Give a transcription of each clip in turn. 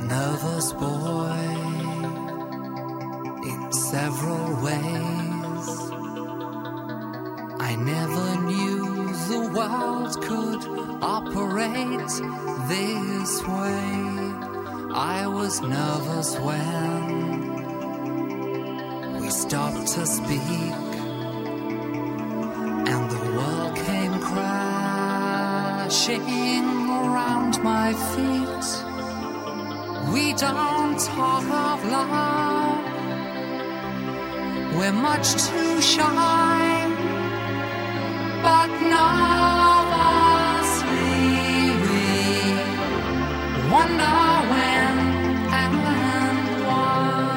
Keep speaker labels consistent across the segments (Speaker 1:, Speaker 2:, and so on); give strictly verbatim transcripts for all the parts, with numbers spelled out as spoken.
Speaker 1: nervous boy in several ways. I never knew the world could operate this way. I was nervous when we stopped to speak and the world came crashing around my feet. We don't talk of love, we're much too shy, but nervously we wonder when and why.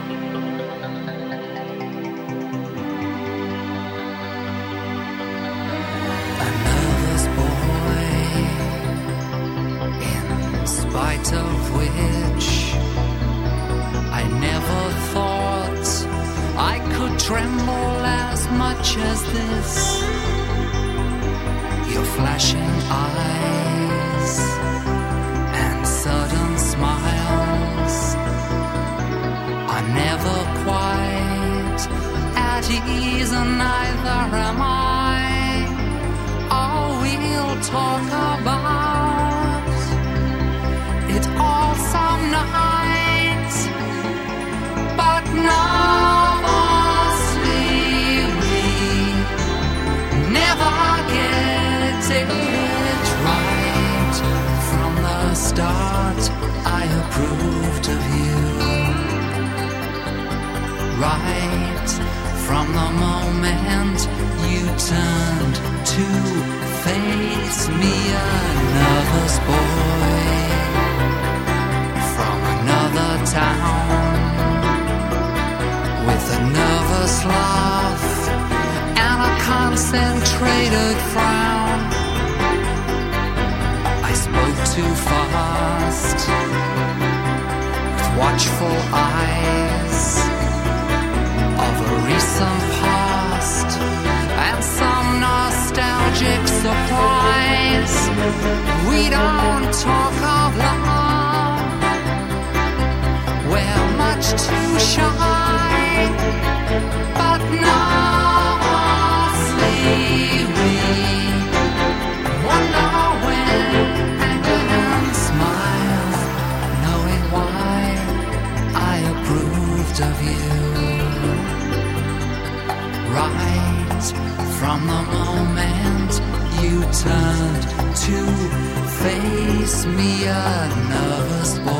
Speaker 1: A nervous boy, in spite of which I never thought I could tremble as much as this. Your flashing eyes and sudden smiles are never quite at ease, and neither am I. All we'll talk about it all some night, but nervously we never get it right. From the start I approved of you, right from the moment you turned to face me. A nervous boy from another town with a nervous laugh and a concentrated frown. I spoke too fast with watchful eyes of a recent past and some nostalgic surprise. We don't talk of love, we're much too shy, but nervously we wonder when and smile, knowing why I approved of you. Right from the moment you turned to face me, a nervous boy